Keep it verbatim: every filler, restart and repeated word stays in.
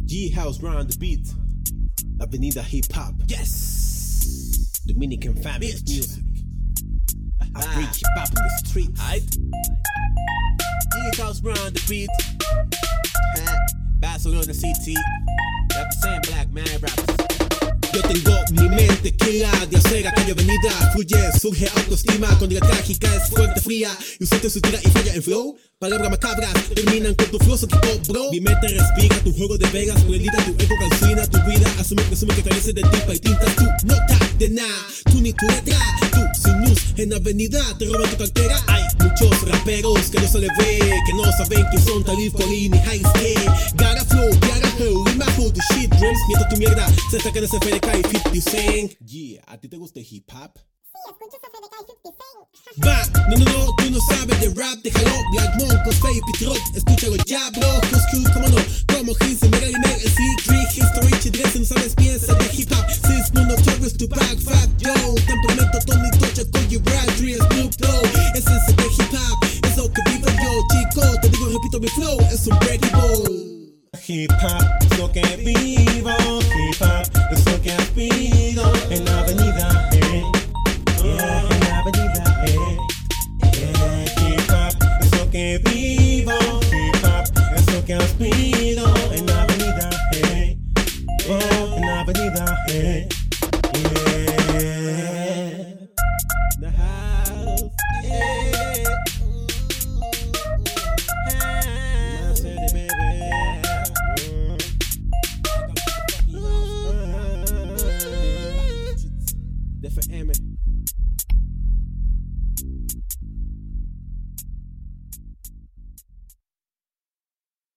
G-House round the beat. Avenida Hip Hop. Yes. Dominican Fabulous Music. I bring hip hop in the streets. G-House round the beat. Barcelona City. Represent black man rappers. Yo tengo mi mente que irradia, acera, calle, avenida. Fluye, surge autoestima. Cuando la trágica es fuerte, fría y usted se tira y falla en flow. Palabras macabras terminan con tu flow tipo bro. Mi mente respira, tu juego de vegas prendida, tu ego calcina, tu vida asume, presume que carece de tinta y tintas. Tu nota de nada, tú ni tu letra. Tú sin luz en avenida, te roban tu cartera. Hay muchos raperos que no se les ve, que no saben quién son Talib, Colin y High Skate. Gara flow, gara flow, rima for the shit drums. Mientras tu mierda se saca de ese F D K y fifty Cent. Yeah, ¿a ti te gusta el hip hop? Escucho ese F D K y fifty Cent. Va, no, no, no, tú no sabes de rap, déjalo. Black Monk, Cosplay, Pit Rock, escúchalo ya, bro. Coscu, cómo no, como Hinze, Mega Limer, el Secret, History, Chidress, no sabes, piensa de hip hop. Sis, no, Notorious, Tupac, Fat Joe, Temperamento, Tony, Tocha, Koji, Bradley, Snoop Dogg. Esencia de hip hop, es lo que vivo yo, chico. Te digo, repito, mi flow es unbreakable. Hip hop es lo que vivo, hip hop es lo que aspiro en la avenida, eh. Yeah, en la avenida, eh. Yeah, hip hop es lo que vivo.